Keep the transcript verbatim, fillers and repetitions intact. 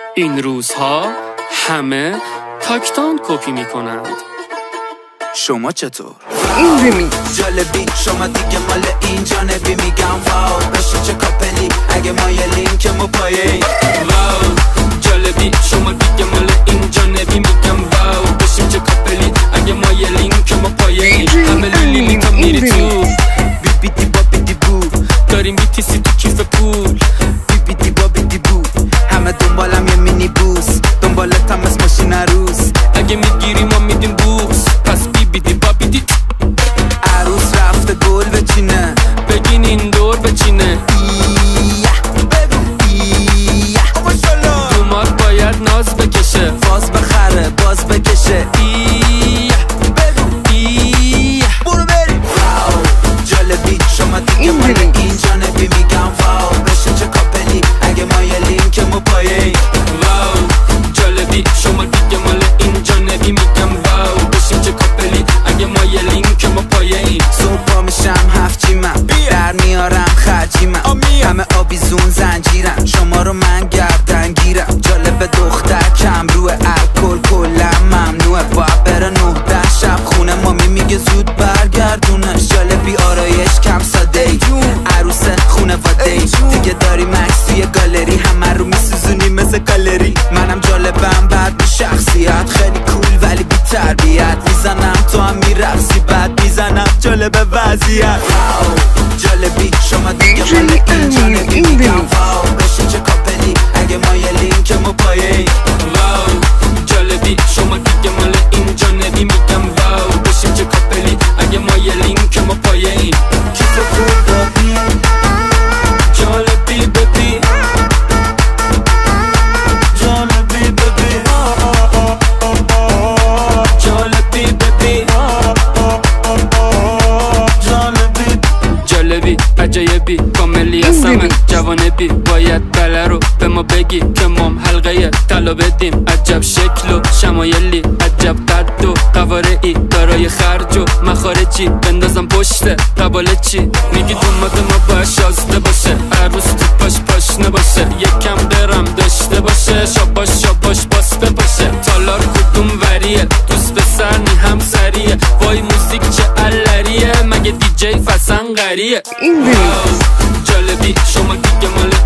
این روزها همه تاکتان کپی میکنند. شما چطور؟ این ریمیکس جالبی شما دیگه مال این جانبی میگم واو بشین چه کاپلی اگه ما یه لینک مو پایه واو جالبی شما دیگه مال این جانبی میگم واو بشین چه کاپلی اگه ما یه لینک مو پایه همه لیلی میگم میری تو بی بی دی با بی دی بو داریم بیتیسی تو کیف پول بی بی دی با بی دی بو همه دنبالم یه مینی بوس دنبالتم از ماشین عروس اگه میگیری ما میدیم بوس پس بی بی دی با بی دی عروس رفته گل بچینه بگین این دور بچینه ایه بگو ایه دومات باید ناز بکشه فاز بخره باز بکشه ایه بگو ایه برو بریم واو جالبی شما دیگه مال این جانبی میگم واو بشین چه کاپلی اگه ما یه لینک مو پایه واو جالبی شما دیگه مال این جانبی میگم واو بشین چه کاپلی اگه ما یه لینک ما پایه صبح پا میشم هفت جیمم در میارم خرجیمم همه آویزون زنجیرم شما رو من گردن گیرم جالب دختر کم روی الکل کلا ممنوعه باید بره نه ده شب خونه مامی میگه زود برگردونش جالبی آرایش کم ساده ای عروس خونواده ای دیگه داری مکس توی گالری همه رو میسوزونی مثل گالری منم جالبم بعد بی شخصیت خیلی کول ولی بی تربیت میزنم تو هم میرقصی بعد میزنم جالب وضعیت جالبی شما دیگه مال این جانبی میگم واو بشین چه کاپلی اگه ما یه لینک مو پایه واو جالبی شما دیگه مال این جانبی میگم واو بشین چه کاپلی اگه ما یه لینک ما پایه کیف پول دادی جالبی ببی جالبی ببی جالبی ببی جالبی جالبی عجایبی کاملی هستم جوانبی باید بله رو به ما بگی که مام حلقه طلا بدیم عجب شکل و شمایلی عجب قد و قوارعی دارای خرج و مخارجی بندازم پشت قباله چی میگی دومات ما باید شازده باشه عروس تو پاش پاشنه باشه یکم درم داشته باشه شاباش شاباش باسته باشه تالار کدوم وریه دوست به سرنی هم سریه وای موزیک چه علریه مگه دی جی فسنقریه این ریمیکس جالبی شما دیگه مال